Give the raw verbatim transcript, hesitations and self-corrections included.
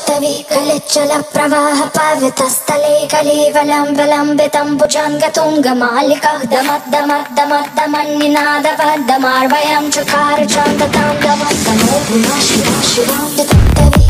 कलिच्चल प्रवाह पावितस्थले कलीवलं विलम्बितं भुजङ्गतुङ्गमालिकः दमद्दमद्दमद्दमन्निनादवद्दमार्वयं चकार चान्दतां दमद्दमो शिवा शिवा